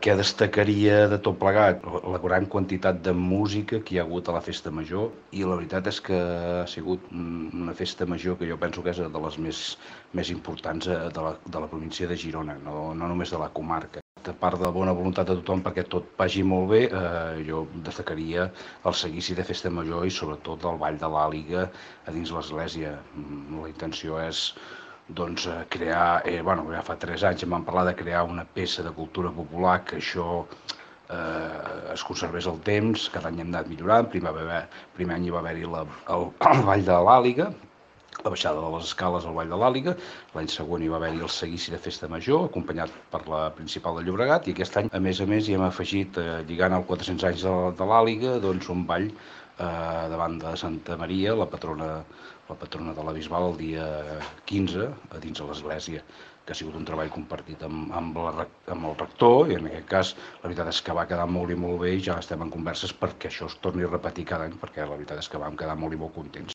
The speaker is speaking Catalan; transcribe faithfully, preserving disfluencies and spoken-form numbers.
què destacaria de tot plegat? La gran quantitat de música que hi ha hagut a la Festa Major, i la veritat és que ha sigut una Festa Major que jo penso que és de les més, més importants de la, de la província de Girona, no, no només de la comarca. A part de la bona voluntat de tothom perquè tot vagi molt bé, eh, jo destacaria el seguici de Festa Major i sobretot el Ball de l'Àliga a dins l'església. La intenció és doncs, crear, eh, bueno, ja fa tres anys em van parlar de crear una peça de cultura popular, que això eh, es conservés el temps, cada any hem anat millorant. Primer, primer any hi va haver-hi el, el Ball de l'Àliga, la baixada de les escales al Ball de l'Àliga. L'any següent hi va haver-hi el seguici de Festa Major, acompanyat per la principal de Llobregat, i aquest any, a més a més, hi hem afegit, eh, lligant els quatre-cents anys de, de l'Àliga, doncs un ball eh, davant de Santa Maria, la patrona, la patrona de la Bisbal, el dia quinze, a dins de l'església, que ha sigut un treball compartit amb, amb, la, amb el rector, i en aquest cas la veritat és que va quedar molt i molt bé, i ja estem en converses perquè això es torni a repetir cada any, perquè la veritat és que vam quedar molt i molt contents.